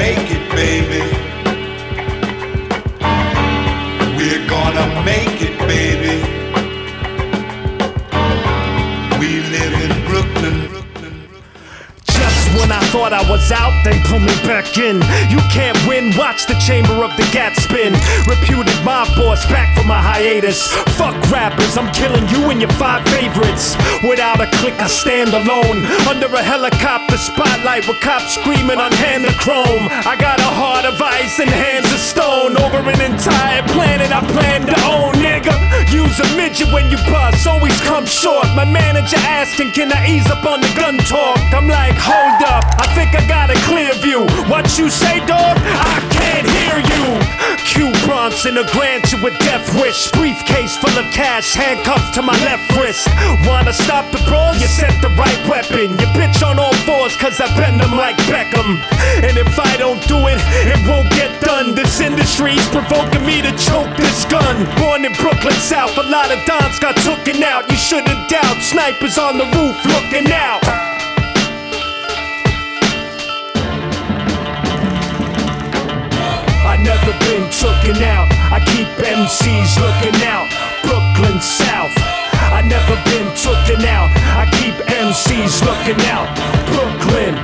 make it, baby. We're gonna make it, baby. We live in Brooklyn. When I thought I was out, they pull me back in. You can't win, watch the chamber of the gat spin. Reputed mob boss back from my hiatus. Fuck rappers, I'm killing you and your 5 favorites. Without a click, I stand alone under a helicopter spotlight with cops screaming on hand of chrome. I got a heart of ice and hands of stone. Over an entire planet I plan to own, nigga. Use a midget when you bust, always come short. My manager asking, can I ease up on the gun talk? I'm like, hold up, I think I got a clear view. What you say, dog? I can't hear you. Q Bronson, a grant you a death wish. Briefcase full of cash, handcuffed to my left wrist. Wanna stop the brawl? You sent the right weapon. You bitch on all fours cause I bend them like Beckham. And if I don't do it, it won't get done. This industry's provoking me to choke this gun. Born in Brooklyn South, a lot of dons got taken out. You shouldn't doubt, snipers on the roof looking out. I never been taken out, I keep MCs looking out. Brooklyn South, I never been taken out, I keep MCs looking out. Brooklyn,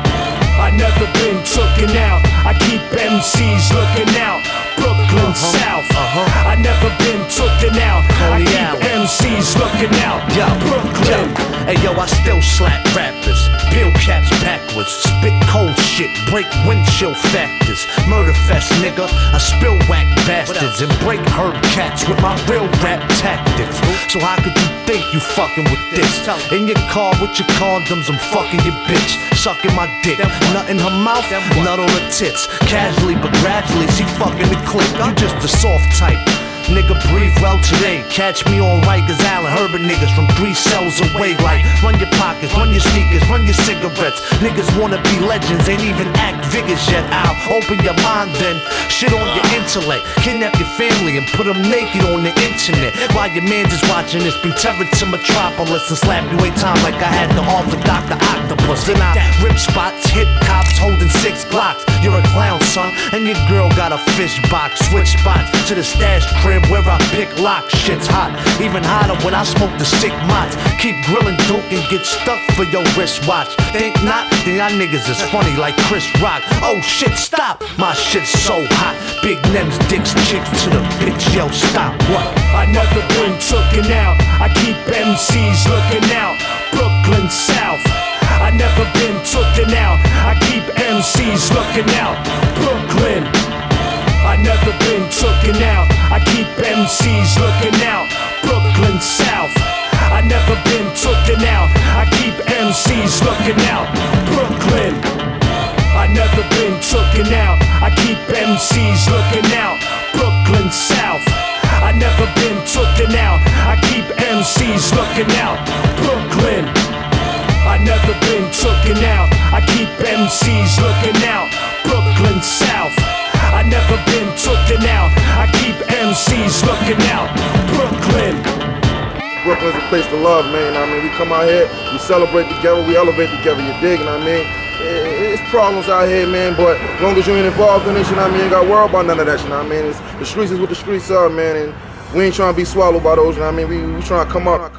I never been taken out, I keep MCs looking out. Brooklyn South, I never been taken out, I keep MCs looking out. Brooklyn. Hey yo, I still slap rappers, bill caps backwards, spit cold shit, break windshield factors. Murder fest, nigga, I spill whack bastards and break herd cats with my real rap tactics. So how could you think you fucking with this? In your car with your condoms, I'm fucking your bitch, sucking my dick. Nut in her mouth, nut on her tits. Casually but gradually, she fucking the click. You just a soft type. Nigga, breathe well today. Catch me on Rikers Island, Herbert niggas from 3 cells away. Like, run your pockets, run your sneakers, run your cigarettes. Niggas wanna be legends, ain't even act figures yet. I'll open your mind then, shit on your intellect. Kidnap your family and put them naked on the internet. While your mans is watching this, bring terror to Metropolis and slap you 8 times like I had the altar Dr. Octopus. Then I rip spots, hit cops holding 6 Glocks. You're a clown, son, and your girl got a fish box. Switch spots to the stash crib where I pick locks. Shit's hot, even hotter when I smoke the sick mots. Keep grilling dope and get stuck for your wristwatch. Think not, then y'all niggas is funny like Chris Rock. Oh shit, stop, my shit's so hot. Big Nems, dicks, chicks to the bitch, yo, stop. What? I never been taken out, I keep MCs looking out. Brooklyn South, I never been taken out, I keep MCs looking out. Brooklyn, I never been taken out, I keep MCs looking out. Brooklyn South, I never been taken out, I keep MCs looking out. Brooklyn, I never been taken out, I keep MCs looking out. Brooklyn South, I never been taken out, I keep MCs looking out. Brooklyn, I never been taken out, I keep MCs looking out. Brooklyn South, I never been taken out, I keep MCs looking out. Brooklyn. Brooklyn's a place to love, man. I mean, we come out here, we celebrate together, we elevate together. You dig? You know what I mean? It's problems out here, man, but as long as you ain't involved in it, you know what I mean, you ain't got to worry about none of that, you know what I mean? The streets is what the streets are, man, and we ain't trying to be swallowed by those, you know what I mean? We trying to come up.